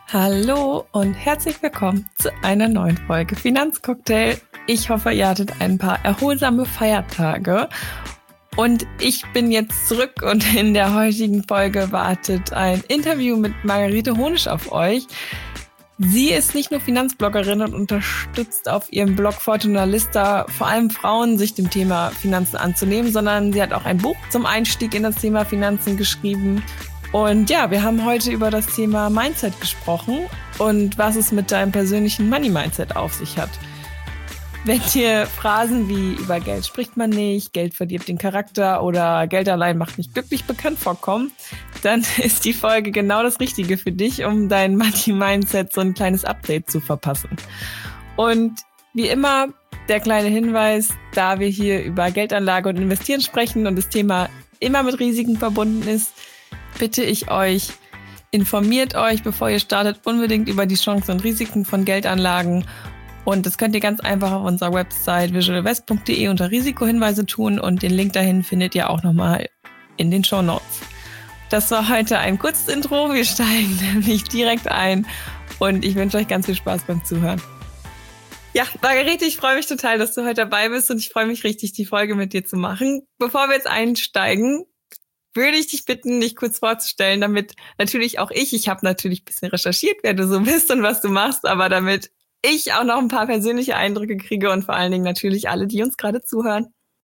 Hallo und herzlich willkommen zu einer neuen Folge Finanzcocktail. Ich hoffe, ihr hattet ein paar erholsame Feiertage und ich bin jetzt zurück und in der heutigen Folge wartet ein Interview mit Margarete Honisch auf euch. Sie ist nicht nur Finanzbloggerin und unterstützt auf ihrem Blog Fortuna Lista vor allem Frauen, sich dem Thema Finanzen anzunehmen, sondern sie hat auch ein Buch zum Einstieg in das Thema Finanzen geschrieben. Und ja, wir haben heute über das Thema Mindset gesprochen und was es mit deinem persönlichen Money-Mindset auf sich hat. Wenn dir Phrasen wie über Geld spricht man nicht, Geld verdirbt den Charakter oder Geld allein macht nicht glücklich bekannt vorkommen, dann ist die Folge genau das Richtige für dich, um dein Money-Mindset so ein kleines Update zu verpassen. Und wie immer, der kleine Hinweis, da wir hier über Geldanlage und Investieren sprechen und das Thema immer mit Risiken verbunden ist, bitte ich euch, informiert euch, bevor ihr startet, unbedingt über die Chancen und Risiken von Geldanlagen. Und das könnt ihr ganz einfach auf unserer Website visualinvest.de unter Risikohinweise tun und den Link dahin findet ihr auch nochmal in den Shownotes. Das war heute ein kurzes Intro, wir steigen nämlich direkt ein und ich wünsche euch ganz viel Spaß beim Zuhören. Ja, Margarete, ich freue mich total, dass du heute dabei bist und ich freue mich richtig, die Folge mit dir zu machen. Bevor wir jetzt einsteigen, würde ich dich bitten, dich kurz vorzustellen, damit natürlich auch ich habe natürlich ein bisschen recherchiert, wer du so bist und was du machst, aber damit ich auch noch ein paar persönliche Eindrücke kriege und vor allen Dingen natürlich alle, die uns gerade zuhören.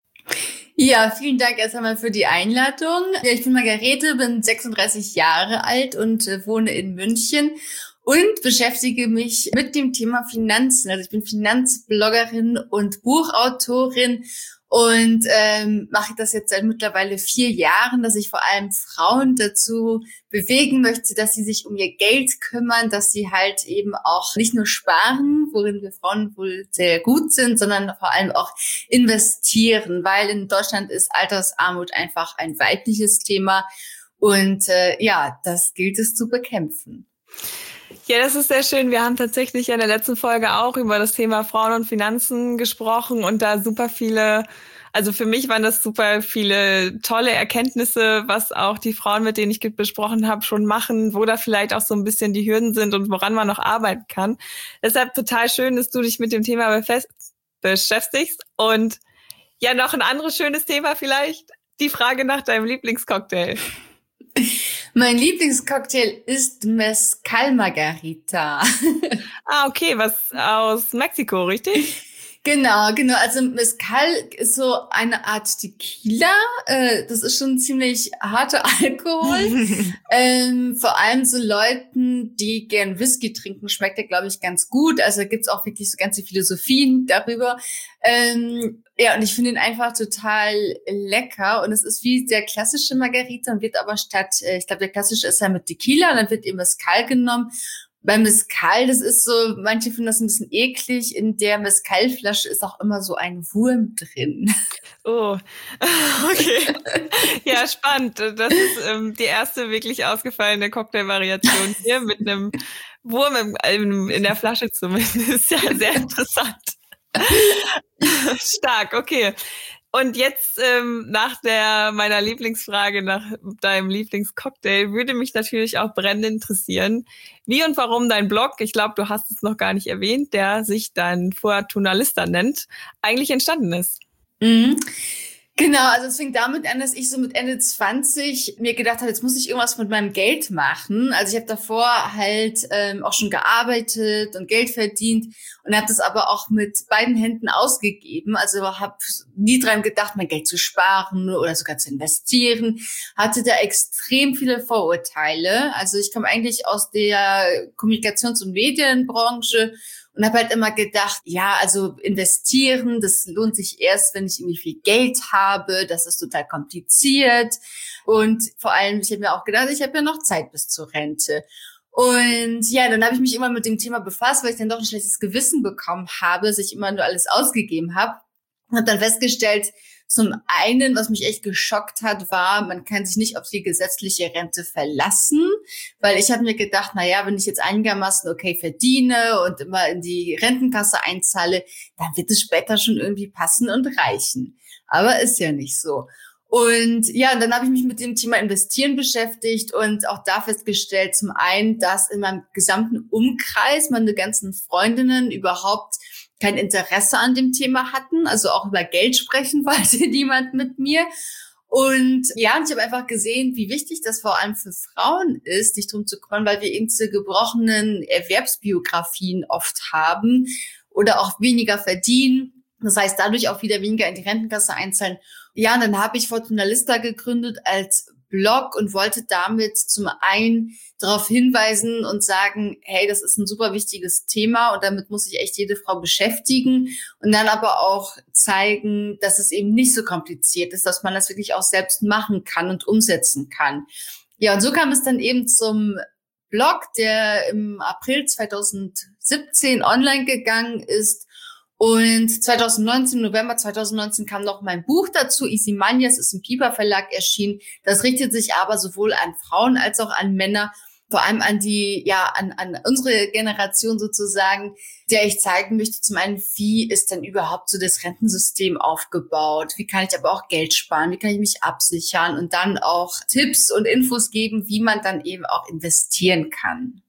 Ja, vielen Dank erst einmal für die Einladung. Ja, ich bin Margarete, bin 36 Jahre alt und wohne in München und beschäftige mich mit dem Thema Finanzen. Also ich bin Finanzbloggerin und Buchautorin und mache das jetzt seit mittlerweile 4 Jahren, dass ich vor allem Frauen dazu bewegen möchte, dass sie sich um ihr Geld kümmern, dass sie halt eben auch nicht nur sparen, worin wir Frauen wohl sehr gut sind, sondern vor allem auch investieren, weil in Deutschland ist Altersarmut einfach ein weibliches Thema und das gilt es zu bekämpfen. Ja, das ist sehr schön. Wir haben tatsächlich in der letzten Folge auch über das Thema Frauen und Finanzen gesprochen und da super viele, also für mich waren das super viele tolle Erkenntnisse, was auch die Frauen, mit denen ich besprochen habe, schon machen, wo da vielleicht auch so ein bisschen die Hürden sind und woran man noch arbeiten kann. Deshalb total schön, dass du dich mit dem Thema beschäftigst. Und ja, noch ein anderes schönes Thema vielleicht, die Frage nach deinem Lieblingscocktail. Mein Lieblingscocktail ist Mezcal Margarita. Okay, was aus Mexiko, richtig? Genau. Also Mezcal ist so eine Art Tequila. Das ist schon ziemlich harter Alkohol. Vor allem so Leuten, die gern Whisky trinken, schmeckt der, glaube ich, ganz gut. Also da gibt's auch wirklich so ganze Philosophien darüber. Und ich finde ihn einfach total lecker. Und es ist wie der klassische Margarita und wird aber statt, ich glaube, der klassische ist ja mit Tequila und dann wird eben Mezcal genommen. Beim Mezcal, das ist so, manche finden das ein bisschen eklig. In der Mezcalflasche ist auch immer so ein Wurm drin. Oh, okay. Ja, spannend. Das ist die erste wirklich ausgefallene Cocktailvariation hier mit einem Wurm in der Flasche zumindest. Ja, sehr interessant. Stark, okay. Und jetzt nach meiner Lieblingsfrage, nach deinem Lieblingscocktail, würde mich natürlich auch brennend interessieren, wie und warum dein Blog, ich glaube, du hast es noch gar nicht erwähnt, der sich dann Fortuna Lista nennt, eigentlich entstanden ist. Mhm. Genau, also es fing damit an, dass ich so mit Ende 20 mir gedacht habe, jetzt muss ich irgendwas mit meinem Geld machen. Also ich habe davor halt auch schon gearbeitet und Geld verdient und habe das aber auch mit beiden Händen ausgegeben. Also habe nie dran gedacht, mein Geld zu sparen oder sogar zu investieren. Hatte da extrem viele Vorurteile. Also ich komme eigentlich aus der Kommunikations- und Medienbranche und habe halt immer gedacht, ja, also investieren, das lohnt sich erst, wenn ich irgendwie viel Geld habe. Das ist total kompliziert. Und vor allem, ich habe mir auch gedacht, ich habe ja noch Zeit bis zur Rente. Und ja, dann habe ich mich immer mit dem Thema befasst, weil ich dann doch ein schlechtes Gewissen bekommen habe, dass ich immer nur alles ausgegeben habe. Und habe dann festgestellt, zum einen, was mich echt geschockt hat, war, man kann sich nicht auf die gesetzliche Rente verlassen, weil ich habe mir gedacht, na ja, wenn ich jetzt einigermaßen okay verdiene und immer in die Rentenkasse einzahle, dann wird es später schon irgendwie passen und reichen. Aber ist ja nicht so. Und ja, und dann habe ich mich mit dem Thema Investieren beschäftigt und auch da festgestellt, zum einen, dass in meinem gesamten Umkreis meine ganzen Freundinnen überhaupt kein Interesse an dem Thema hatten, also auch über Geld sprechen wollte niemand mit mir. Und ja, und ich habe einfach gesehen, wie wichtig das vor allem für Frauen ist, sich drum zu kümmern, weil wir eben diese gebrochenen Erwerbsbiografien oft haben oder auch weniger verdienen. Das heißt, dadurch auch wieder weniger in die Rentenkasse einzahlen. Ja, und dann habe ich Fortuna Lista gegründet als Blog und wollte damit zum einen darauf hinweisen und sagen, hey, das ist ein super wichtiges Thema und damit muss sich echt jede Frau beschäftigen und dann aber auch zeigen, dass es eben nicht so kompliziert ist, dass man das wirklich auch selbst machen kann und umsetzen kann. Ja, und so kam es dann eben zum Blog, der im April 2017 online gegangen ist. Und 2019, November 2019 kam noch mein Buch dazu, Easy Money, es ist im Piper Verlag erschienen. Das richtet sich aber sowohl an Frauen als auch an Männer, vor allem an die, ja, an unsere Generation sozusagen, der ich zeigen möchte, zum einen, wie ist denn überhaupt so das Rentensystem aufgebaut? Wie kann ich aber auch Geld sparen? Wie kann ich mich absichern? Und dann auch Tipps und Infos geben, wie man dann eben auch investieren kann.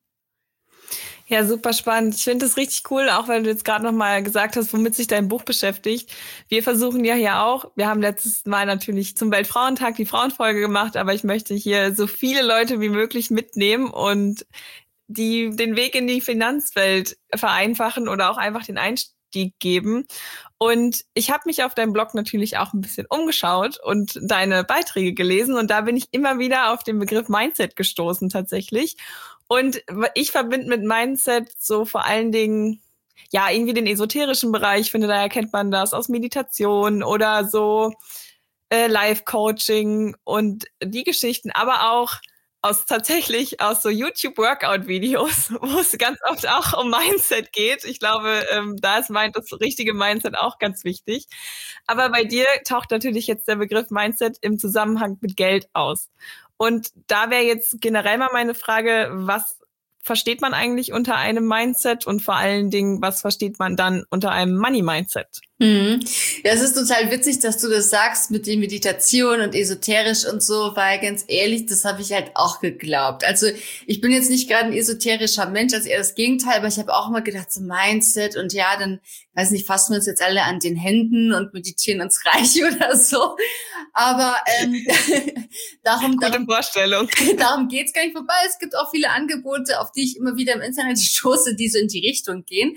Ja, super spannend. Ich finde das richtig cool, auch weil du jetzt gerade nochmal gesagt hast, womit sich dein Buch beschäftigt. Wir versuchen ja hier auch, wir haben letztes Mal natürlich zum Weltfrauentag die Frauenfolge gemacht, aber ich möchte hier so viele Leute wie möglich mitnehmen und die den Weg in die Finanzwelt vereinfachen oder auch einfach den Einstieg geben. Und ich habe mich auf deinem Blog natürlich auch ein bisschen umgeschaut und deine Beiträge gelesen und da bin ich immer wieder auf den Begriff Mindset gestoßen tatsächlich. Und ich verbinde mit Mindset so vor allen Dingen, ja, irgendwie den esoterischen Bereich. Ich finde, da erkennt man das aus Meditation oder so Life-Coaching und die Geschichten, aber auch tatsächlich aus so YouTube-Workout-Videos, wo es ganz oft auch um Mindset geht. Ich glaube, da ist das richtige Mindset auch ganz wichtig. Aber bei dir taucht natürlich jetzt der Begriff Mindset im Zusammenhang mit Geld aus. Und da wäre jetzt generell mal meine Frage, was versteht man eigentlich unter einem Mindset und vor allen Dingen, was versteht man dann unter einem Money-Mindset? Ja, es ist total witzig, dass du das sagst mit den Meditation und esoterisch und so, weil ganz ehrlich, das habe ich halt auch geglaubt. Also ich bin jetzt nicht gerade ein esoterischer Mensch, also eher das Gegenteil, aber ich habe auch immer gedacht, so Mindset und ja, dann, weiß nicht, fassen wir uns jetzt alle an den Händen und meditieren uns reich oder so. Aber darum Vorstellung. Darum geht's gar nicht vorbei. Es gibt auch viele Angebote, auf die ich immer wieder im Internet stoße, die so in die Richtung gehen.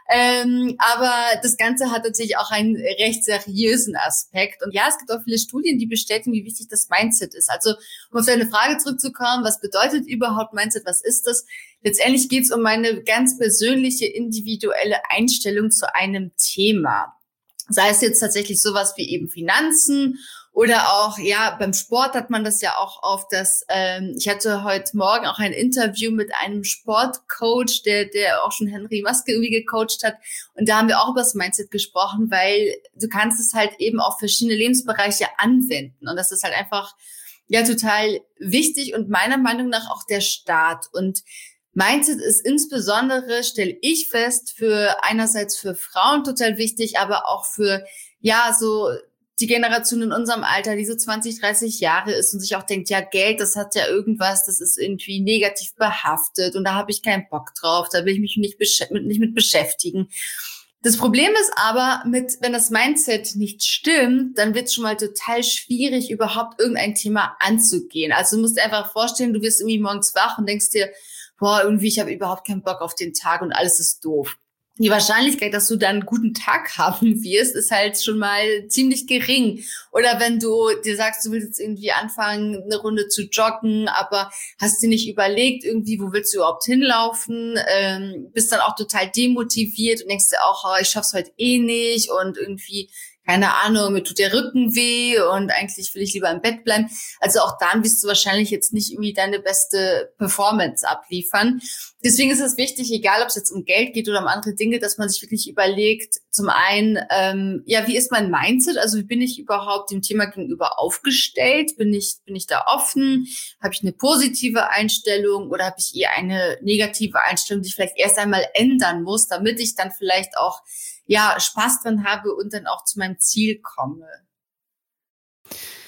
Aber das Ganze hat natürlich auch einen recht seriösen Aspekt. Und ja, es gibt auch viele Studien, die bestätigen, wie wichtig das Mindset ist. Also, um auf deine Frage zurückzukommen, was bedeutet überhaupt Mindset? Was ist das? Letztendlich geht's um meine ganz persönliche, individuelle Einstellung zu einem Thema. Sei es jetzt tatsächlich sowas wie eben Finanzen oder auch, ja, beim Sport hat man das ja auch auf das, ich hatte heute Morgen auch ein Interview mit einem Sportcoach, der auch schon Henry Maske irgendwie gecoacht hat. Und da haben wir auch über das Mindset gesprochen, weil du kannst es halt eben auf verschiedene Lebensbereiche anwenden. Und das ist halt einfach, ja, total wichtig und meiner Meinung nach auch der Start. Und Mindset ist insbesondere, stelle ich fest, einerseits für Frauen total wichtig, aber auch für, ja, so die Generation in unserem Alter, die so 20, 30 Jahre ist und sich auch denkt, ja, Geld, das hat ja irgendwas, das ist irgendwie negativ behaftet und da habe ich keinen Bock drauf, da will ich mich nicht mit beschäftigen. Das Problem ist aber, wenn das Mindset nicht stimmt, dann wird es schon mal total schwierig, überhaupt irgendein Thema anzugehen. Also du musst dir einfach vorstellen, du wirst irgendwie morgens wach und denkst dir, boah, irgendwie, ich habe überhaupt keinen Bock auf den Tag und alles ist doof. Die Wahrscheinlichkeit, dass du dann einen guten Tag haben wirst, ist halt schon mal ziemlich gering. Oder wenn du dir sagst, du willst jetzt irgendwie anfangen, eine Runde zu joggen, aber hast dir nicht überlegt, irgendwie, wo willst du überhaupt hinlaufen, bist dann auch total demotiviert und denkst dir auch, oh, ich schaff's heute eh nicht und irgendwie, keine Ahnung, mir tut der Rücken weh und eigentlich will ich lieber im Bett bleiben. Also auch dann wirst du wahrscheinlich jetzt nicht irgendwie deine beste Performance abliefern. Deswegen ist es wichtig, egal ob es jetzt um Geld geht oder um andere Dinge, dass man sich wirklich überlegt, zum einen, ja, wie ist mein Mindset? Also wie bin ich überhaupt dem Thema gegenüber aufgestellt? Bin ich da offen? Habe ich eine positive Einstellung oder habe ich eher eine negative Einstellung, die ich vielleicht erst einmal ändern muss, damit ich dann vielleicht auch ja Spaß dran habe und dann auch zu meinem Ziel komme?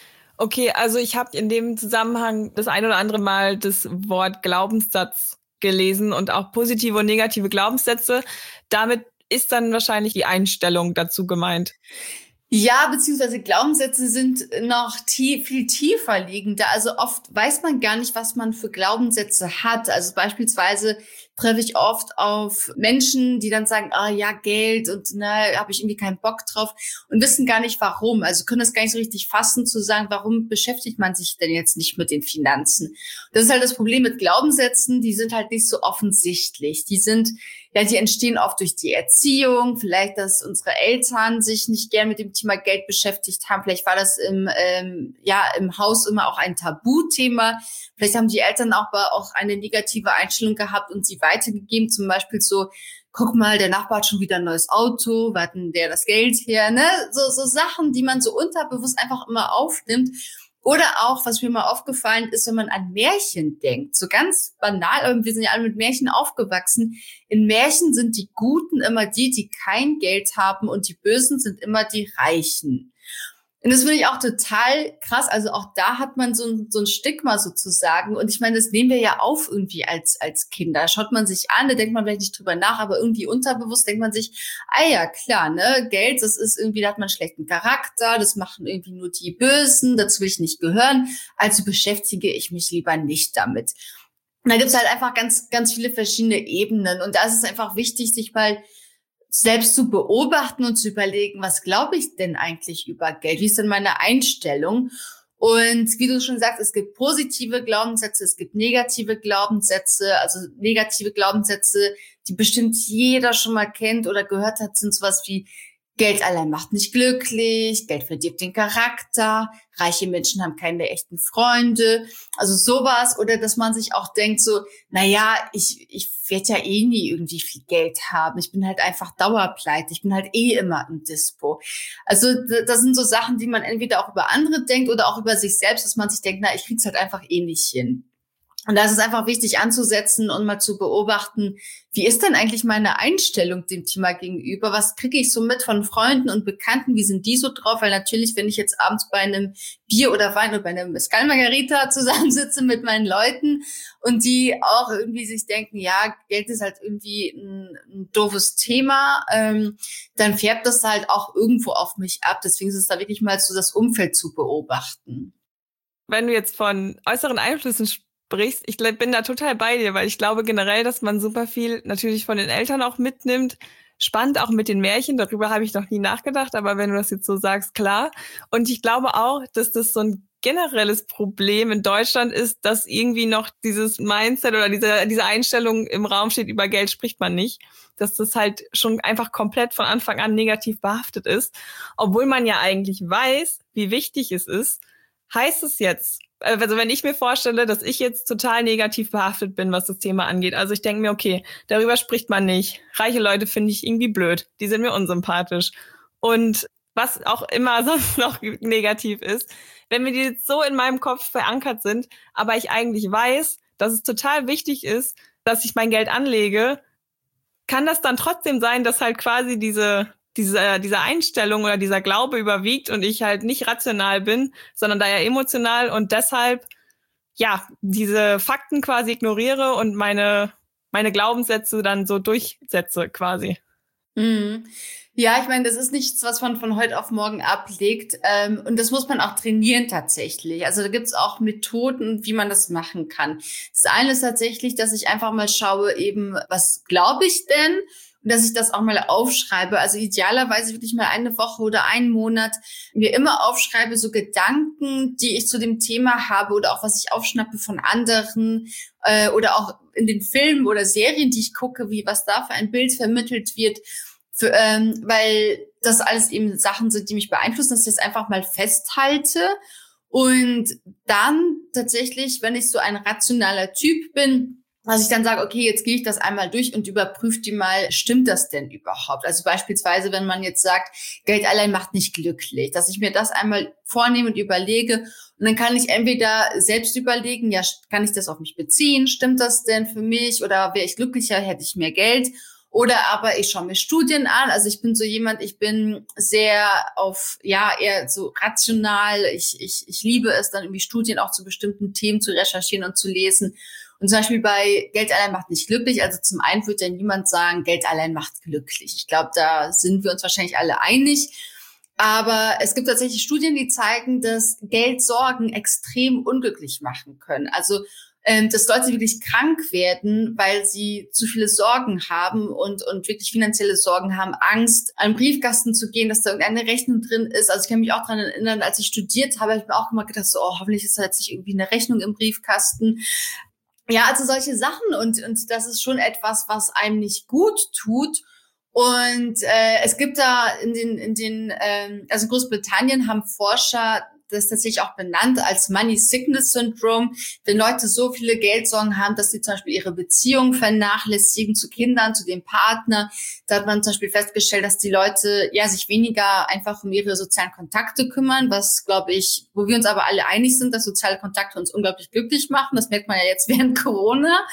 Okay, also ich habe in dem Zusammenhang das ein oder andere Mal das Wort Glaubenssatz gelesen und auch positive und negative Glaubenssätze. Damit ist dann wahrscheinlich die Einstellung dazu gemeint. Ja, beziehungsweise Glaubenssätze sind noch viel tiefer liegender. Also oft weiß man gar nicht, was man für Glaubenssätze hat. Also beispielsweise treffe ich oft auf Menschen, die dann sagen, ah ja, Geld und ne, habe ich irgendwie keinen Bock drauf und wissen gar nicht warum. Also können das gar nicht so richtig fassen, zu sagen, warum beschäftigt man sich denn jetzt nicht mit den Finanzen? Das ist halt das Problem mit Glaubenssätzen, die sind halt nicht so offensichtlich. Die entstehen oft durch die Erziehung, vielleicht, dass unsere Eltern sich nicht gern mit dem Thema Geld beschäftigt haben. Vielleicht war das im Haus immer auch ein Tabuthema. Vielleicht haben die Eltern auch eine negative Einstellung gehabt und sie weitergegeben. Zum Beispiel so, guck mal, der Nachbar hat schon wieder ein neues Auto, wo hat denn der das Geld her? Ne? So Sachen, die man so unterbewusst einfach immer aufnimmt. Oder auch, was mir mal aufgefallen ist, wenn man an Märchen denkt. So ganz banal, aber wir sind ja alle mit Märchen aufgewachsen. In Märchen sind die Guten immer die kein Geld haben und die Bösen sind immer die Reichen. Und das finde ich auch total krass. Also auch da hat man so ein Stigma sozusagen. Und ich meine, das nehmen wir ja auf irgendwie als Kinder. Schaut man sich an, da denkt man vielleicht nicht drüber nach, aber irgendwie unterbewusst denkt man sich, ah ja, klar, ne, Geld, das ist irgendwie, da hat man schlechten Charakter, das machen irgendwie nur die Bösen, dazu will ich nicht gehören, also beschäftige ich mich lieber nicht damit. Und da gibt's halt einfach ganz, ganz viele verschiedene Ebenen. Und da ist es einfach wichtig, sich mal selbst zu beobachten und zu überlegen, was glaube ich denn eigentlich über Geld? Wie ist denn meine Einstellung? Und wie du schon sagst, es gibt positive Glaubenssätze, es gibt negative Glaubenssätze. Also negative Glaubenssätze, die bestimmt jeder schon mal kennt oder gehört hat, sind sowas wie Geld allein macht nicht glücklich, Geld verdirbt den Charakter, reiche Menschen haben keine echten Freunde, also sowas. Oder dass man sich auch denkt so, naja, ich werde ja eh nie irgendwie viel Geld haben, ich bin halt einfach dauerpleite, ich bin halt eh immer im Dispo. Also das sind so Sachen, die man entweder auch über andere denkt oder auch über sich selbst, dass man sich denkt, na, ich krieg's halt einfach eh nicht hin. Und da ist es einfach wichtig anzusetzen und mal zu beobachten, wie ist denn eigentlich meine Einstellung dem Thema gegenüber? Was kriege ich so mit von Freunden und Bekannten? Wie sind die so drauf? Weil natürlich, wenn ich jetzt abends bei einem Bier oder Wein oder bei einem Mezcal Margarita zusammensitze mit meinen Leuten und die auch irgendwie sich denken, ja, Geld ist halt irgendwie ein doofes Thema, dann färbt das halt auch irgendwo auf mich ab. Deswegen ist es da wirklich mal so das Umfeld zu beobachten. Wenn du jetzt von äußeren Einflüssen sprichst, ich bin da total bei dir, weil ich glaube generell, dass man super viel natürlich von den Eltern auch mitnimmt. Spannend auch mit den Märchen, darüber habe ich noch nie nachgedacht, aber wenn du das jetzt so sagst, klar. Und ich glaube auch, dass das so ein generelles Problem in Deutschland ist, dass irgendwie noch dieses Mindset oder diese Einstellung im Raum steht, über Geld spricht man nicht, dass das halt schon einfach komplett von Anfang an negativ behaftet ist. Obwohl man ja eigentlich weiß, wie wichtig es ist, heißt es jetzt, also wenn ich mir vorstelle, dass ich jetzt total negativ behaftet bin, was das Thema angeht. Also ich denke mir, okay, darüber spricht man nicht. Reiche Leute finde ich irgendwie blöd. Die sind mir unsympathisch. Und was auch immer sonst noch negativ ist, wenn mir die jetzt so in meinem Kopf verankert sind, aber ich eigentlich weiß, dass es total wichtig ist, dass ich mein Geld anlege, kann das dann trotzdem sein, dass halt quasi diese Einstellung oder dieser Glaube überwiegt und ich halt nicht rational bin, sondern da ja emotional und deshalb ja diese Fakten quasi ignoriere und meine Glaubenssätze dann so durchsetze quasi. Mhm. Ja, ich meine, das ist nichts, was man von heute auf morgen ablegt. Und das muss man auch trainieren tatsächlich. Also da gibt's auch Methoden, wie man das machen kann. Das eine ist tatsächlich, dass ich einfach mal schaue, eben, was glaube ich denn? Und dass ich das auch mal aufschreibe. Also idealerweise wirklich mal eine Woche oder einen Monat mir immer aufschreibe, so Gedanken, die ich zu dem Thema habe oder auch was ich aufschnappe von anderen oder auch in den Filmen oder Serien, die ich gucke, was da für ein Bild vermittelt wird. Weil das alles eben Sachen sind, die mich beeinflussen, dass ich das einfach mal festhalte. Und dann tatsächlich, wenn ich so ein rationaler Typ bin, dass ich dann sage, okay, jetzt gehe ich das einmal durch und überprüfe die mal, stimmt das denn überhaupt? Also beispielsweise, wenn man jetzt sagt, Geld allein macht nicht glücklich, dass ich mir das einmal vornehme und überlege und dann kann ich entweder selbst überlegen, ja, kann ich das auf mich beziehen? Stimmt das denn für mich? Oder wäre ich glücklicher, hätte ich mehr Geld? Oder aber ich schaue mir Studien an. Also ich bin so jemand, ich bin sehr auf, ja, eher so rational. Ich liebe es dann irgendwie Studien auch zu bestimmten Themen zu recherchieren und zu lesen. Und zum Beispiel bei Geld allein macht nicht glücklich. Also zum einen wird ja niemand sagen, Geld allein macht glücklich. Ich glaube, da sind wir uns wahrscheinlich alle einig. Aber es gibt tatsächlich Studien, die zeigen, dass Geldsorgen extrem unglücklich machen können. Also dass Leute wirklich krank werden, weil sie zu viele Sorgen haben und wirklich finanzielle Sorgen haben, Angst, an den Briefkasten zu gehen, dass da irgendeine Rechnung drin ist. Also ich kann mich auch daran erinnern, als ich studiert habe, habe ich mir auch immer gedacht, so, oh, hoffentlich ist da jetzt nicht irgendwie eine Rechnung im Briefkasten. Ja, also solche Sachen und das ist schon etwas, was einem nicht gut tut. Und es gibt da also in Großbritannien haben Forscher das tatsächlich auch benannt als Money Sickness Syndrome, wenn Leute so viele Geldsorgen haben, dass sie zum Beispiel ihre Beziehung vernachlässigen zu Kindern, zu dem Partner. Da hat man zum Beispiel festgestellt, dass die Leute ja sich weniger einfach um ihre sozialen Kontakte kümmern, was, glaube ich, wo wir uns aber alle einig sind, dass soziale Kontakte uns unglaublich glücklich machen. Das merkt man ja jetzt während Corona.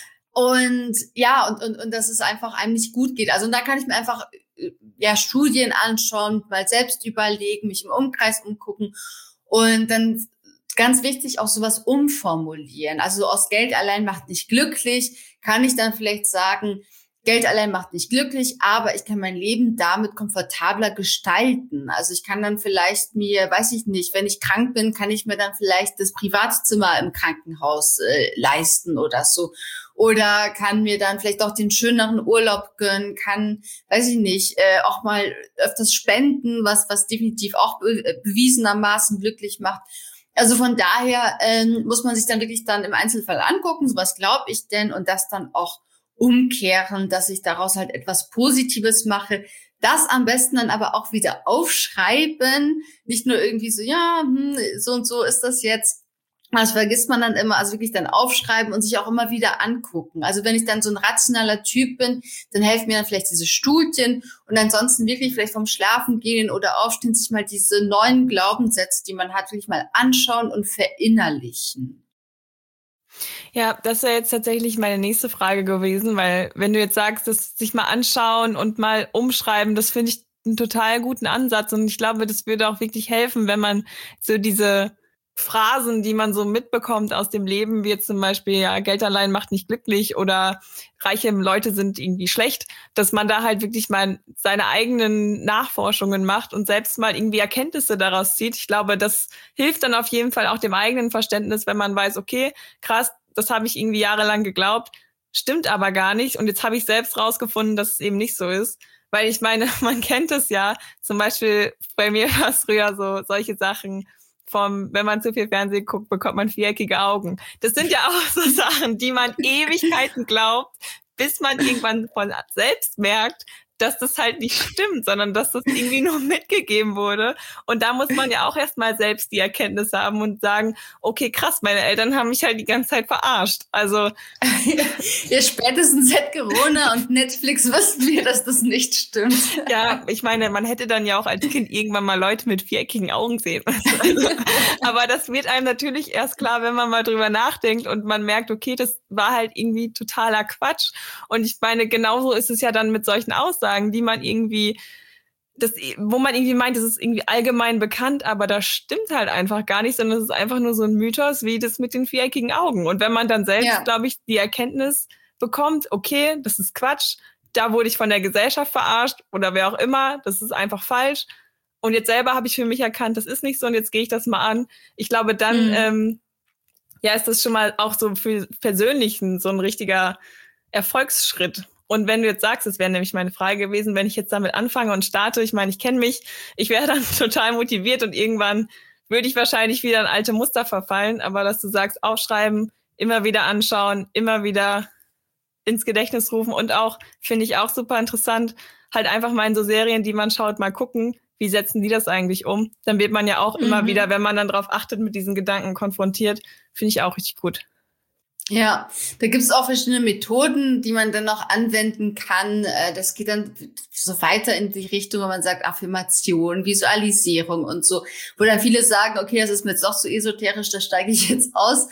Und ja, und dass es einfach einem nicht gut geht. Also und da kann ich mir einfach Studien anschauen, mal selbst überlegen, mich im Umkreis umgucken und dann ganz wichtig auch sowas umformulieren. Also aus Geld allein macht nicht glücklich, kann ich dann vielleicht sagen, Geld allein macht nicht glücklich, aber ich kann mein Leben damit komfortabler gestalten. Also ich kann dann vielleicht mir, weiß ich nicht, wenn ich krank bin, kann ich mir dann vielleicht das Privatzimmer im Krankenhaus leisten oder so. Oder kann mir dann vielleicht auch den schöneren Urlaub gönnen, kann, weiß ich nicht, auch mal öfters spenden, was definitiv auch bewiesenermaßen glücklich macht. Also von daher muss man sich dann wirklich dann im Einzelfall angucken, so was glaube ich denn, und das dann auch umkehren, dass ich daraus halt etwas Positives mache. Das am besten dann aber auch wieder aufschreiben, nicht nur irgendwie so, ja, so und so ist das jetzt. Das vergisst man dann immer, also wirklich dann aufschreiben und sich auch immer wieder angucken. Also wenn ich dann so ein rationaler Typ bin, dann helfen mir dann vielleicht diese Studien und ansonsten wirklich vielleicht vom Schlafen gehen oder aufstehen, sich mal diese neuen Glaubenssätze, die man hat, wirklich mal anschauen und verinnerlichen. Ja, das wäre jetzt tatsächlich meine nächste Frage gewesen, weil wenn du jetzt sagst, das sich mal anschauen und mal umschreiben, das finde ich einen total guten Ansatz und ich glaube, das würde auch wirklich helfen, wenn man so diese Phrasen, die man so mitbekommt aus dem Leben, wie jetzt zum Beispiel, ja, Geld allein macht nicht glücklich oder reiche Leute sind irgendwie schlecht, dass man da halt wirklich mal seine eigenen Nachforschungen macht und selbst mal irgendwie Erkenntnisse daraus zieht. Ich glaube, das hilft dann auf jeden Fall auch dem eigenen Verständnis, wenn man weiß, okay, krass, das habe ich irgendwie jahrelang geglaubt, stimmt aber gar nicht und jetzt habe ich selbst rausgefunden, dass es eben nicht so ist. Weil ich meine, man kennt es ja, zum Beispiel bei mir war es früher so solche Sachen, wenn man zu viel Fernsehen guckt, bekommt man viereckige Augen. Das sind ja auch so Sachen, die man Ewigkeiten glaubt, bis man irgendwann von selbst merkt, dass das halt nicht stimmt, sondern dass das irgendwie nur mitgegeben wurde. Und da muss man ja auch erstmal selbst die Erkenntnis haben und sagen, okay, krass, meine Eltern haben mich halt die ganze Zeit verarscht. Also ja, spätestens seit Corona und Netflix wussten wir, dass das nicht stimmt. Ja, ich meine, man hätte dann ja auch als Kind irgendwann mal Leute mit viereckigen Augen sehen. Also, aber das wird einem natürlich erst klar, wenn man mal drüber nachdenkt und man merkt, okay, das war halt irgendwie totaler Quatsch. Und ich meine, genauso ist es ja dann mit solchen Aussagen, die man irgendwie, wo man irgendwie meint, das ist irgendwie allgemein bekannt, aber das stimmt halt einfach gar nicht, sondern es ist einfach nur so ein Mythos wie das mit den viereckigen Augen. Und wenn man dann selbst, glaube ich, die Erkenntnis bekommt, okay, das ist Quatsch, da wurde ich von der Gesellschaft verarscht oder wer auch immer, das ist einfach falsch. Und jetzt selber habe ich für mich erkannt, das ist nicht so und jetzt gehe ich das mal an. Ich glaube, dann ist das schon mal auch so für Persönlichen so ein richtiger Erfolgsschritt. Und wenn du jetzt sagst, das wäre nämlich meine Frage gewesen, wenn ich jetzt damit anfange und starte, ich meine, ich kenne mich, ich wäre dann total motiviert und irgendwann würde ich wahrscheinlich wieder in alte Muster verfallen, aber dass du sagst, aufschreiben, immer wieder anschauen, immer wieder ins Gedächtnis rufen und auch, finde ich auch super interessant, halt einfach mal in so Serien, die man schaut, mal gucken, wie setzen die das eigentlich um? Dann wird man ja auch immer wieder, wenn man dann drauf achtet, mit diesen Gedanken konfrontiert, finde ich auch richtig gut. Ja, da gibt's auch verschiedene Methoden, die man dann noch anwenden kann. Das geht dann so weiter in die Richtung, wo man sagt Affirmation, Visualisierung und so, wo dann viele sagen, okay, das ist mir jetzt doch so esoterisch, da steige ich jetzt aus.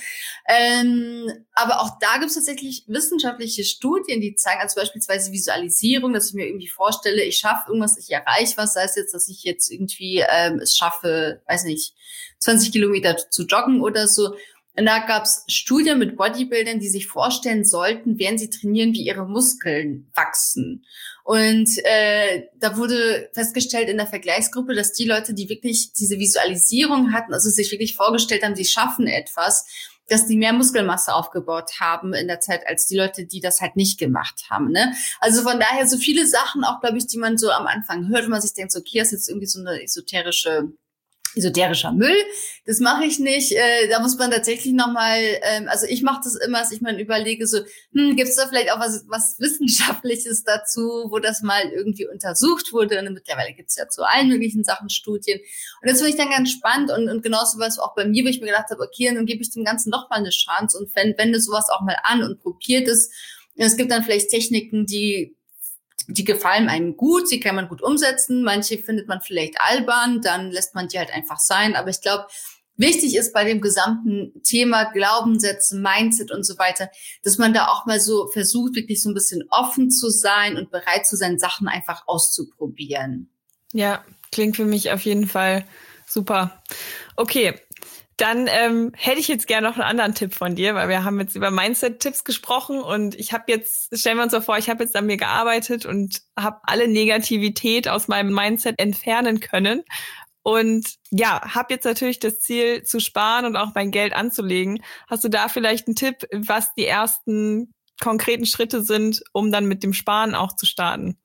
Aber auch da gibt's tatsächlich wissenschaftliche Studien, die zeigen, also beispielsweise Visualisierung, dass ich mir irgendwie vorstelle, ich schaffe irgendwas, ich erreiche was, sei es jetzt, dass ich jetzt irgendwie es schaffe, weiß nicht, 20 Kilometer zu joggen oder so. Und da gab's Studien mit Bodybuildern, die sich vorstellen sollten, während sie trainieren, wie ihre Muskeln wachsen. Und da wurde festgestellt in der Vergleichsgruppe, dass die Leute, die wirklich diese Visualisierung hatten, also sich wirklich vorgestellt haben, sie schaffen etwas, dass die mehr Muskelmasse aufgebaut haben in der Zeit als die Leute, die das halt nicht gemacht haben. Ne? Also von daher so viele Sachen auch, glaube ich, die man so am Anfang hört, wenn man sich denkt, so, okay, das ist jetzt irgendwie so eine esoterischer Müll, das mache ich nicht. Da muss man tatsächlich nochmal, also ich mache das immer, dass ich mir überlege, so, gibt es da vielleicht auch was Wissenschaftliches dazu, wo das mal irgendwie untersucht wurde. Und mittlerweile gibt es ja zu allen möglichen Sachen Studien. Und das finde ich dann ganz spannend und genauso war es auch bei mir, wo ich mir gedacht habe, okay, dann gebe ich dem Ganzen noch mal eine Chance und wende sowas auch mal an und probiert es. Es gibt dann vielleicht Techniken, die gefallen einem gut, sie kann man gut umsetzen, manche findet man vielleicht albern, dann lässt man die halt einfach sein. Aber ich glaube, wichtig ist bei dem gesamten Thema Glaubenssätze, Mindset und so weiter, dass man da auch mal so versucht, wirklich so ein bisschen offen zu sein und bereit zu sein, Sachen einfach auszuprobieren. Ja, klingt für mich auf jeden Fall super. Okay. Dann hätte ich jetzt gerne noch einen anderen Tipp von dir, weil wir haben jetzt über Mindset-Tipps gesprochen und ich habe jetzt, stellen wir uns so vor, ich habe jetzt an mir gearbeitet und habe alle Negativität aus meinem Mindset entfernen können und ja, habe jetzt natürlich das Ziel zu sparen und auch mein Geld anzulegen. Hast du da vielleicht einen Tipp, was die ersten konkreten Schritte sind, um dann mit dem Sparen auch zu starten?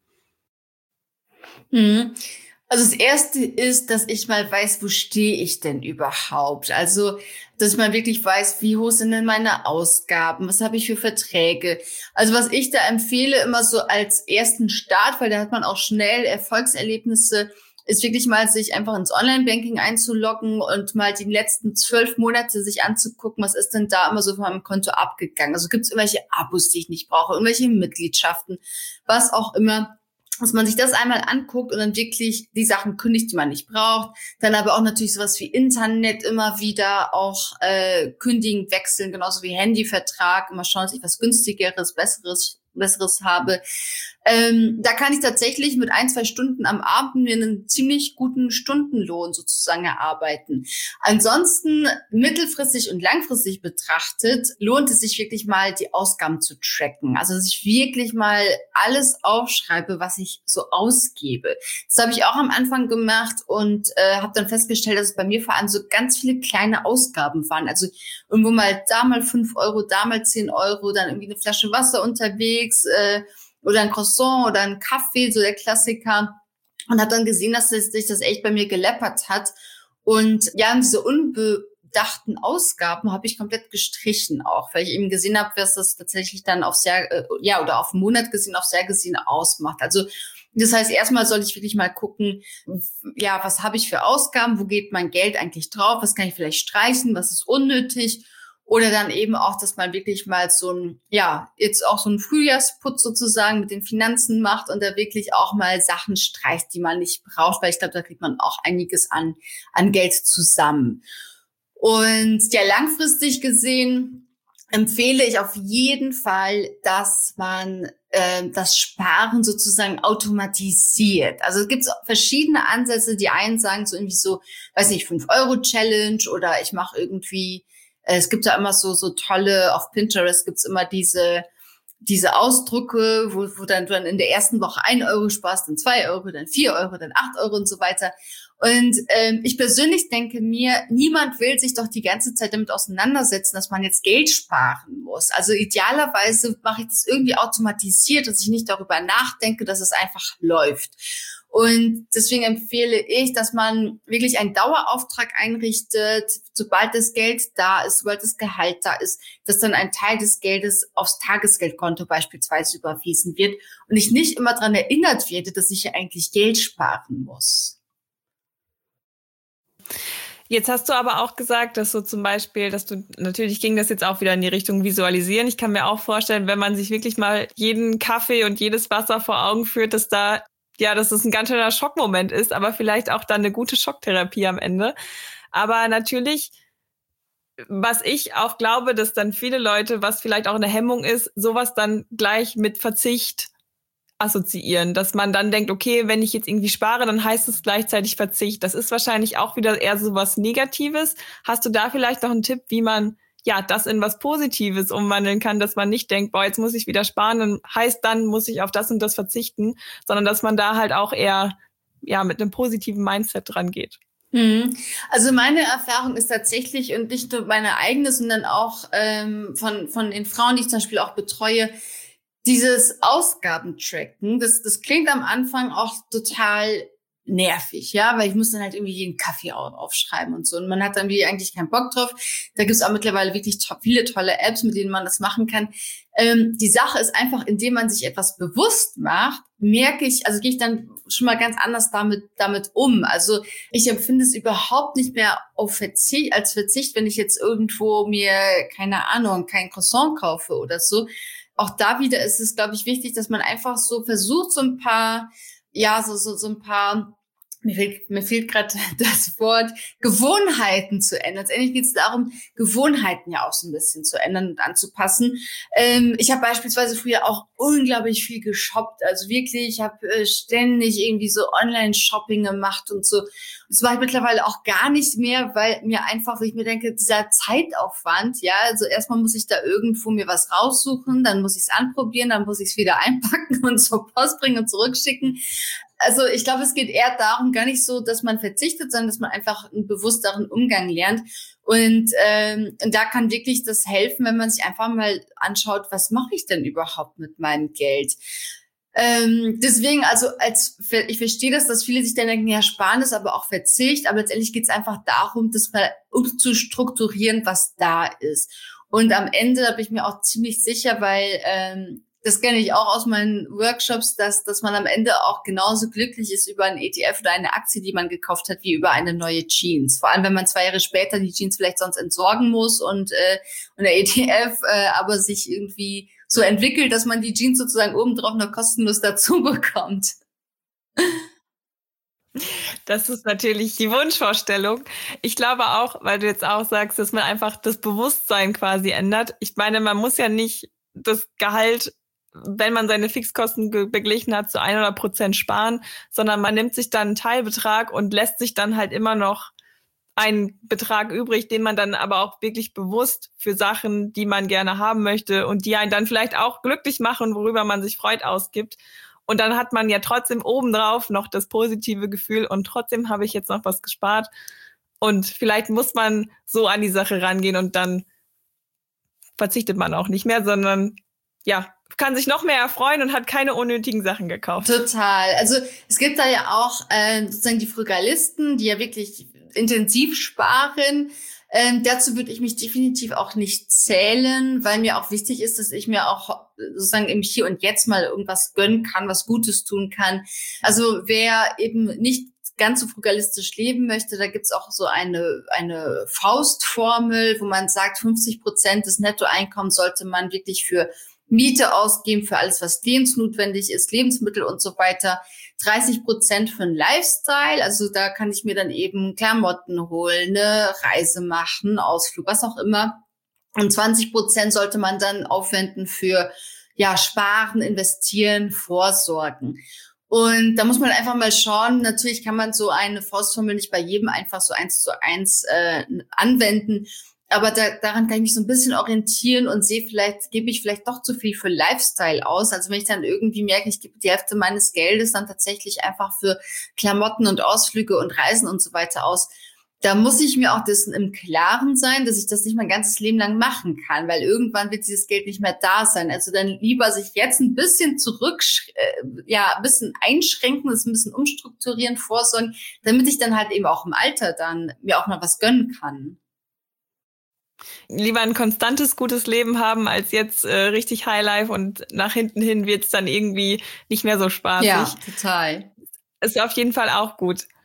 Mhm. Also das Erste ist, dass ich mal weiß, wo stehe ich denn überhaupt? Also, dass ich mal wirklich weiß, wie hoch sind denn meine Ausgaben? Was habe ich für Verträge? Also was ich da empfehle, immer so als ersten Start, weil da hat man auch schnell Erfolgserlebnisse, ist wirklich mal sich einfach ins Online-Banking einzuloggen und mal die letzten 12 Monate sich anzugucken, was ist denn da immer so von meinem Konto abgegangen? Also gibt es irgendwelche Abos, die ich nicht brauche, irgendwelche Mitgliedschaften, was auch immer, dass man sich das einmal anguckt und dann wirklich die Sachen kündigt, die man nicht braucht. Dann aber auch natürlich sowas wie Internet immer wieder auch kündigen, wechseln, genauso wie Handyvertrag, immer schauen, dass ich was günstigeres, besseres habe. Da kann ich tatsächlich mit 1-2 Stunden am Abend mir einen ziemlich guten Stundenlohn sozusagen erarbeiten. Ansonsten mittelfristig und langfristig betrachtet lohnt es sich wirklich mal, die Ausgaben zu tracken. Also dass ich wirklich mal alles aufschreibe, was ich so ausgebe. Das habe ich auch am Anfang gemacht und habe dann festgestellt, dass es bei mir vor allem so ganz viele kleine Ausgaben waren. Also irgendwo mal da mal 5 Euro, da mal 10 Euro, dann irgendwie eine Flasche Wasser unterwegs, oder ein Croissant oder ein Kaffee, so der Klassiker. Und habe dann gesehen, dass sich das echt bei mir geleppert hat. Und ja, diese unbedachten Ausgaben habe ich komplett gestrichen auch, weil ich eben gesehen habe, was das tatsächlich dann auf sehr, oder auf einen Monat gesehen, auf sehr gesehen ausmacht. Also das heißt, erstmal soll ich wirklich mal gucken, ja, was habe ich für Ausgaben, wo geht mein Geld eigentlich drauf, was kann ich vielleicht streichen, was ist unnötig. Oder dann eben auch, dass man wirklich mal so ein, ja, jetzt auch so ein Frühjahrsputz sozusagen mit den Finanzen macht und da wirklich auch mal Sachen streicht, die man nicht braucht, weil ich glaube, da kriegt man auch einiges an Geld zusammen. Und ja, langfristig gesehen empfehle ich auf jeden Fall, dass man das Sparen sozusagen automatisiert. Also es gibt verschiedene Ansätze. Die einen sagen so irgendwie so, weiß nicht, 5-Euro-Challenge oder ich mache irgendwie, es gibt ja immer so tolle, auf Pinterest gibt's immer diese Ausdrucke, wo dann du dann in der ersten Woche 1 Euro sparst, dann 2 Euro, dann 4 Euro, dann 8 Euro und so weiter. Und ich persönlich denke mir, niemand will sich doch die ganze Zeit damit auseinandersetzen, dass man jetzt Geld sparen muss. Also idealerweise mache ich das irgendwie automatisiert, dass ich nicht darüber nachdenke, dass es einfach läuft. Und deswegen empfehle ich, dass man wirklich einen Dauerauftrag einrichtet, sobald das Geld da ist, sobald das Gehalt da ist, dass dann ein Teil des Geldes aufs Tagesgeldkonto beispielsweise überwiesen wird und ich nicht immer daran erinnert werde, dass ich ja eigentlich Geld sparen muss. Jetzt hast du aber auch gesagt, dass du zum Beispiel, natürlich ging das jetzt auch wieder in die Richtung Visualisieren. Ich kann mir auch vorstellen, wenn man sich wirklich mal jeden Kaffee und jedes Wasser vor Augen führt, dass es ein ganz schöner Schockmoment ist, aber vielleicht auch dann eine gute Schocktherapie am Ende. Aber natürlich, was ich auch glaube, dass dann viele Leute, was vielleicht auch eine Hemmung ist, sowas dann gleich mit Verzicht assoziieren, dass man dann denkt, okay, wenn ich jetzt irgendwie spare, dann heißt es gleichzeitig Verzicht. Das ist wahrscheinlich auch wieder eher so was Negatives. Hast du da vielleicht noch einen Tipp, wie man das in was Positives umwandeln kann, dass man nicht denkt, boah, jetzt muss ich wieder sparen, dann muss ich auf das und das verzichten, sondern dass man da halt auch eher mit einem positiven Mindset dran geht. Also meine Erfahrung ist tatsächlich, und nicht nur meine eigene, sondern auch von den Frauen, die ich zum Beispiel auch betreue, dieses Ausgabentracken, das klingt am Anfang auch total nervig, ja, weil ich muss dann halt irgendwie jeden Kaffee aufschreiben und so. Und man hat dann eigentlich keinen Bock drauf. Da gibt's auch mittlerweile wirklich viele tolle Apps, mit denen man das machen kann. Die Sache ist einfach, indem man sich etwas bewusst macht, gehe ich dann schon mal ganz anders damit um. Also ich empfinde es überhaupt nicht mehr als Verzicht, wenn ich jetzt irgendwo mir, keine Ahnung, kein Croissant kaufe oder so. Auch da wieder ist es, glaube ich, wichtig, dass man einfach so versucht, so ein paar, mir fehlt gerade das Wort, Gewohnheiten zu ändern. Letztendlich geht es darum, Gewohnheiten ja auch so ein bisschen zu ändern und anzupassen. Ich habe beispielsweise früher auch unglaublich viel geshoppt. Also wirklich, ich habe ständig irgendwie so Online-Shopping gemacht und so. Das mache ich mittlerweile auch gar nicht mehr, weil ich mir denke, dieser Zeitaufwand, ja, also erstmal muss ich da irgendwo mir was raussuchen, dann muss ich es anprobieren, dann muss ich es wieder einpacken und zur Post bringen und zurückschicken. Also ich glaube, es geht eher darum, gar nicht so, dass man verzichtet, sondern dass man einfach einen bewussteren Umgang lernt. Und da kann wirklich das helfen, wenn man sich einfach mal anschaut, was mache ich denn überhaupt mit meinem Geld? Deswegen, ich verstehe das, dass viele sich dann denken, ja, sparen ist aber auch Verzicht, aber letztendlich geht es einfach darum, das mal umzustrukturieren, was da ist. Und am Ende, da bin ich mir auch ziemlich sicher, weil das kenne ich auch aus meinen Workshops, dass man am Ende auch genauso glücklich ist über einen ETF oder eine Aktie, die man gekauft hat, wie über eine neue Jeans. Vor allem, wenn man 2 Jahre später die Jeans vielleicht sonst entsorgen muss und der ETF aber sich irgendwie so entwickelt, dass man die Jeans sozusagen obendrauf noch kostenlos dazu bekommt. Das ist natürlich die Wunschvorstellung. Ich glaube auch, weil du jetzt auch sagst, dass man einfach das Bewusstsein quasi ändert. Ich meine, man muss ja nicht das Gehalt, wenn man seine Fixkosten beglichen hat, zu 100% sparen, sondern man nimmt sich dann einen Teilbetrag und lässt sich dann halt immer noch einen Betrag übrig, den man dann aber auch wirklich bewusst für Sachen, die man gerne haben möchte und die einen dann vielleicht auch glücklich machen, worüber man sich freut, ausgibt. Und dann hat man ja trotzdem obendrauf noch das positive Gefühl und trotzdem habe ich jetzt noch was gespart. Und vielleicht muss man so an die Sache rangehen und dann verzichtet man auch nicht mehr, sondern kann sich noch mehr erfreuen und hat keine unnötigen Sachen gekauft. Total. Also es gibt da ja auch sozusagen die Frugalisten, die ja wirklich intensiv sparen. Dazu würde ich mich definitiv auch nicht zählen, weil mir auch wichtig ist, dass ich mir auch sozusagen im Hier und Jetzt mal irgendwas gönnen kann, was Gutes tun kann. Also wer eben nicht ganz so frugalistisch leben möchte, da gibt's auch so eine Faustformel, wo man sagt, 50% des Nettoeinkommens sollte man wirklich für Miete ausgeben, für alles, was lebensnotwendig ist, Lebensmittel und so weiter. 30% für einen Lifestyle, also da kann ich mir dann eben Klamotten holen, eine Reise machen, Ausflug, was auch immer. Und 20% sollte man dann aufwenden für Sparen, Investieren, Vorsorgen. Und da muss man einfach mal schauen, natürlich kann man so eine Faustformel nicht bei jedem einfach so 1:1 anwenden. Aber daran kann ich mich so ein bisschen orientieren und gebe ich vielleicht doch zu viel für Lifestyle aus. Also wenn ich dann irgendwie merke, ich gebe die Hälfte meines Geldes dann tatsächlich einfach für Klamotten und Ausflüge und Reisen und so weiter aus, da muss ich mir auch dessen im Klaren sein, dass ich das nicht mein ganzes Leben lang machen kann, weil irgendwann wird dieses Geld nicht mehr da sein. Also dann lieber sich jetzt ein bisschen ein bisschen einschränken, das ein bisschen umstrukturieren, vorsorgen, damit ich dann halt eben auch im Alter dann mir auch mal was gönnen kann. Lieber ein konstantes, gutes Leben haben, als jetzt richtig Highlife und nach hinten hin wird es dann irgendwie nicht mehr so spaßig. Ja, total. Ist auf jeden Fall auch gut.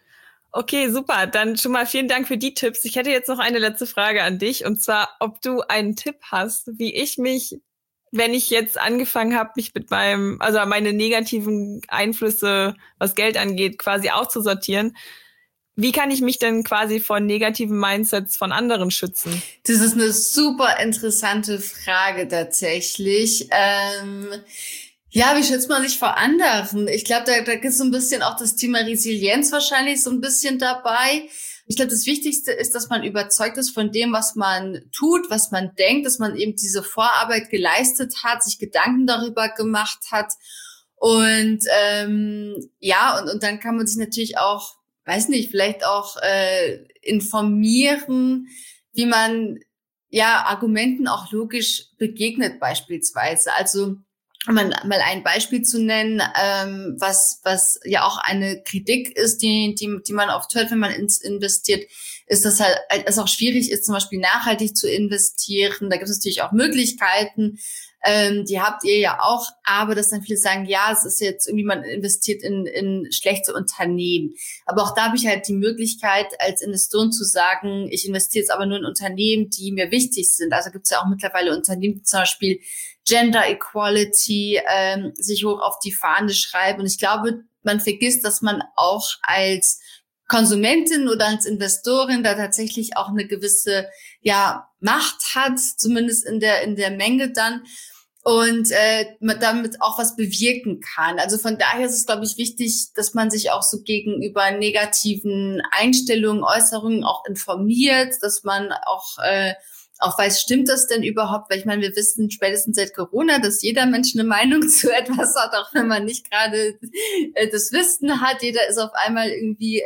Okay, super. Dann schon mal vielen Dank für die Tipps. Ich hätte jetzt noch eine letzte Frage an dich, und zwar, ob du einen Tipp hast, wie ich mich, wenn ich jetzt angefangen habe, mich mit also meine negativen Einflüsse, was Geld angeht, quasi auszusortieren. Wie kann ich mich denn quasi von negativen Mindsets von anderen schützen? Das ist eine super interessante Frage tatsächlich. Ja, wie schützt man sich vor anderen? Ich glaube, da gibt es so ein bisschen auch das Thema Resilienz wahrscheinlich so ein bisschen dabei. Ich glaube, das Wichtigste ist, dass man überzeugt ist von dem, was man tut, was man denkt, dass man eben diese Vorarbeit geleistet hat, sich Gedanken darüber gemacht hat. Und ja, und dann kann man sich natürlich auch, weiß nicht, vielleicht auch informieren, wie man ja Argumenten auch logisch begegnet beispielsweise. Also um mal ein Beispiel zu nennen, was ja auch eine Kritik ist, die man oft hört, wenn man investiert, ist, dass halt es auch schwierig ist, zum Beispiel nachhaltig zu investieren. Da gibt es natürlich auch Möglichkeiten, die habt ihr ja auch, aber dass dann viele sagen, ja, es ist jetzt irgendwie, man investiert in schlechte Unternehmen. Aber auch da habe ich halt die Möglichkeit, als Investoren zu sagen, ich investiere jetzt aber nur in Unternehmen, die mir wichtig sind. Also gibt es ja auch mittlerweile Unternehmen, die zum Beispiel Gender Equality sich hoch auf die Fahne schreiben. Und ich glaube, man vergisst, dass man auch als Konsumentin oder als Investorin da tatsächlich auch eine gewisse Macht hat, zumindest in der Menge dann, und man damit auch was bewirken kann. Also von daher ist es, glaube ich, wichtig, dass man sich auch so gegenüber negativen Einstellungen, Äußerungen auch informiert, dass man auch weiß, stimmt das denn überhaupt? Weil ich meine, wir wissen spätestens seit Corona, dass jeder Mensch eine Meinung zu etwas hat, auch wenn man nicht gerade das Wissen hat. Jeder ist auf einmal irgendwie,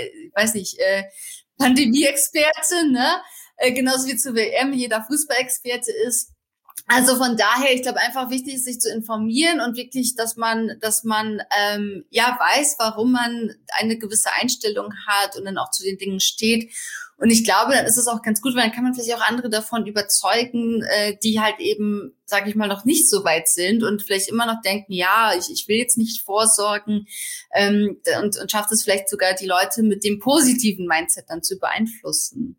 Pandemie-Experte, ne? Genauso wie zur WM jeder Fußballexperte ist. Also von daher, ich glaube, einfach wichtig ist, sich zu informieren und wirklich, dass man weiß, warum man eine gewisse Einstellung hat und dann auch zu den Dingen steht. Und ich glaube, dann ist es auch ganz gut, weil dann kann man vielleicht auch andere davon überzeugen, die halt eben, sage ich mal, noch nicht so weit sind und vielleicht immer noch denken, ja, ich will jetzt nicht vorsorgen, und schafft es vielleicht sogar, die Leute mit dem positiven Mindset dann zu beeinflussen.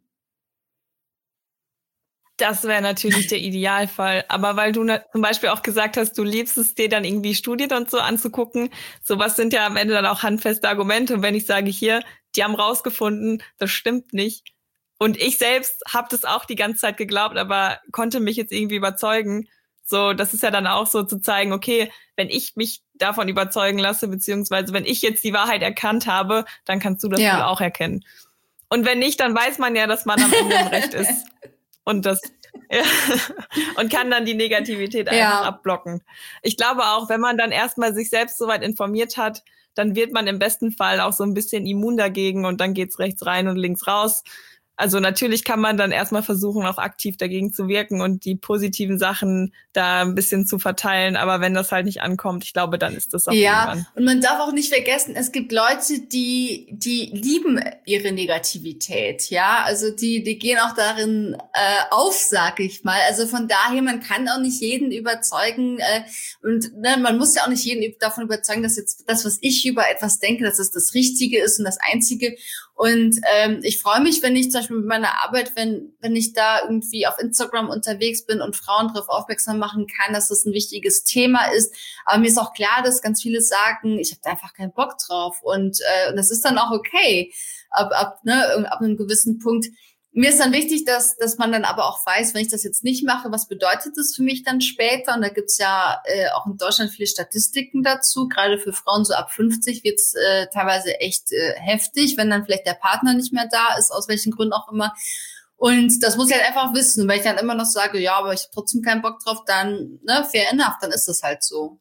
Das wäre natürlich der Idealfall. Aber weil du zum Beispiel auch gesagt hast, du liebst es, dir dann irgendwie Studien und so anzugucken, sowas sind ja am Ende dann auch handfeste Argumente. Und wenn ich sage, hier, die haben rausgefunden, das stimmt nicht. Und ich selbst habe das auch die ganze Zeit geglaubt, aber konnte mich jetzt irgendwie überzeugen. So, das ist ja dann auch so zu zeigen, okay, wenn ich mich davon überzeugen lasse, beziehungsweise wenn ich jetzt die Wahrheit erkannt habe, dann kannst du das wohl auch erkennen. Und wenn nicht, dann weiß man ja, dass man am Ende im Recht ist. Und und kann dann die Negativität einfach abblocken. Ich glaube auch, wenn man dann erstmal sich selbst soweit informiert hat, dann wird man im besten Fall auch so ein bisschen immun dagegen und dann geht's rechts rein und links raus. Also natürlich kann man dann erstmal versuchen, auch aktiv dagegen zu wirken und die positiven Sachen da ein bisschen zu verteilen. Aber wenn das halt nicht ankommt, ich glaube, dann ist das auch irgendwann. Ja, und man darf auch nicht vergessen, es gibt Leute, die lieben ihre Negativität. Ja, also die gehen auch darin auf, sag ich mal. Also von daher, man kann auch nicht jeden überzeugen man muss ja auch nicht jeden davon überzeugen, dass jetzt das, was ich über etwas denke, dass es das Richtige ist und das Einzige. Und ich freue mich, wenn ich zum Beispiel mit meiner Arbeit, wenn ich da irgendwie auf Instagram unterwegs bin und Frauen darauf aufmerksam machen kann, dass das ein wichtiges Thema ist. Aber mir ist auch klar, dass ganz viele sagen, ich habe da einfach keinen Bock drauf. Und das ist dann auch okay, ab einem gewissen Punkt. Mir ist dann wichtig, dass man dann aber auch weiß, wenn ich das jetzt nicht mache, was bedeutet das für mich dann später? Und da gibt's ja auch in Deutschland viele Statistiken dazu. Gerade für Frauen so ab 50 wird's teilweise echt heftig, wenn dann vielleicht der Partner nicht mehr da ist, aus welchen Gründen auch immer. Und das muss ich halt einfach wissen. Und wenn ich dann immer noch sage, ja, aber ich habe trotzdem keinen Bock drauf, dann, fair enough, dann ist das halt so.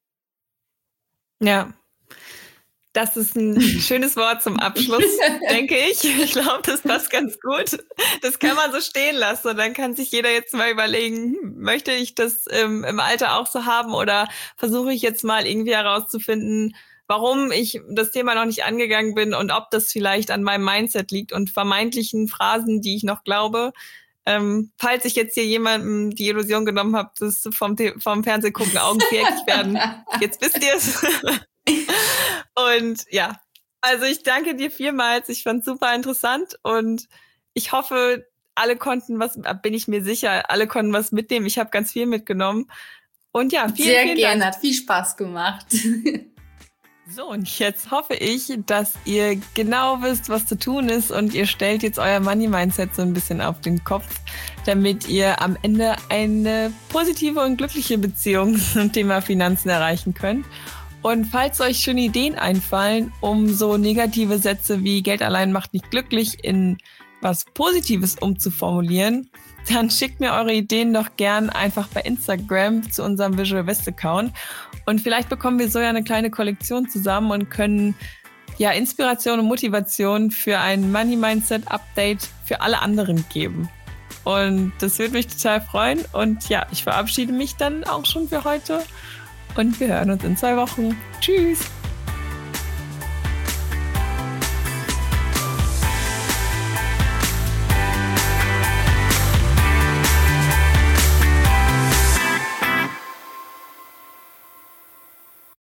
Ja. Das ist ein schönes Wort zum Abschluss, denke ich. Ich glaube, das passt ganz gut. Das kann man so stehen lassen und dann kann sich jeder jetzt mal überlegen, möchte ich das im Alter auch so haben oder versuche ich jetzt mal irgendwie herauszufinden, warum ich das Thema noch nicht angegangen bin und ob das vielleicht an meinem Mindset liegt und vermeintlichen Phrasen, die ich noch glaube. Falls ich jetzt hier jemandem die Illusion genommen habe, dass vom Fernsehgucken Augen viereckig werden, jetzt wisst ihr es. Und ja, Also ich danke dir vielmals. Ich fand es super interessant und ich hoffe, alle konnten was, bin ich mir sicher, alle konnten was mitnehmen. Ich habe ganz viel mitgenommen. Und ja, vielen gerne, Dank. hat viel Spaß gemacht. So, und jetzt hoffe ich, dass ihr genau wisst, was zu tun ist und ihr stellt jetzt euer Money-Mindset so ein bisschen auf den Kopf, damit ihr am Ende eine positive und glückliche Beziehung zum Thema Finanzen erreichen könnt. Und falls euch schon Ideen einfallen, um so negative Sätze wie Geld allein macht nicht glücklich in was Positives umzuformulieren, dann schickt mir eure Ideen doch gern einfach bei Instagram zu unserem Visual West Account. Und vielleicht bekommen wir so ja eine kleine Kollektion zusammen und können ja Inspiration und Motivation für ein Money Mindset Update für alle anderen geben. Und das würde mich total freuen. Und ja, ich verabschiede mich dann auch schon für heute. Und wir hören uns in 2 Wochen. Tschüss!